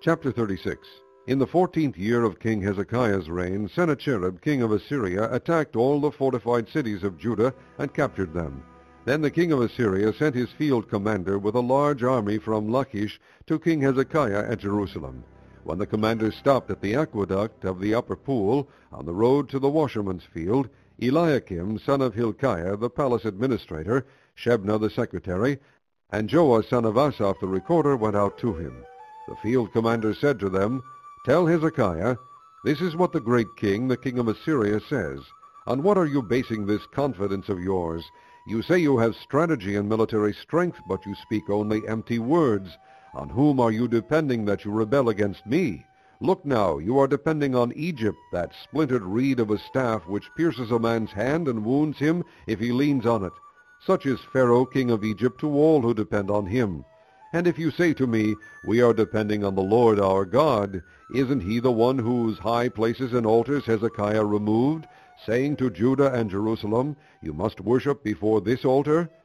Chapter 36. In the 14th year of King Hezekiah's reign, Sennacherib king of Assyria attacked all the fortified cities of Judah and captured them. Then the king of Assyria sent his field commander with a large army from Lachish to King Hezekiah at Jerusalem. When the commander stopped at the aqueduct of the upper pool on the road to the washerman's field, Eliakim son of Hilkiah the palace administrator, Shebna the secretary, and Joah son of Asaph the recorder went out to him. The field commander said to them, "Tell Hezekiah, this is what the great king, the king of Assyria, says. On what are you basing this confidence of yours? You say you have strategy and military strength, but you speak only empty words. On whom are you depending that you rebel against me? Look now, you are depending on Egypt, that splintered reed of a staff which pierces a man's hand and wounds him if he leans on it. Such is Pharaoh king of Egypt to all who depend on him. And if you say to me, we are depending on the Lord our God, isn't he the one whose high places and altars Hezekiah removed, saying to Judah and Jerusalem, you must worship before this altar?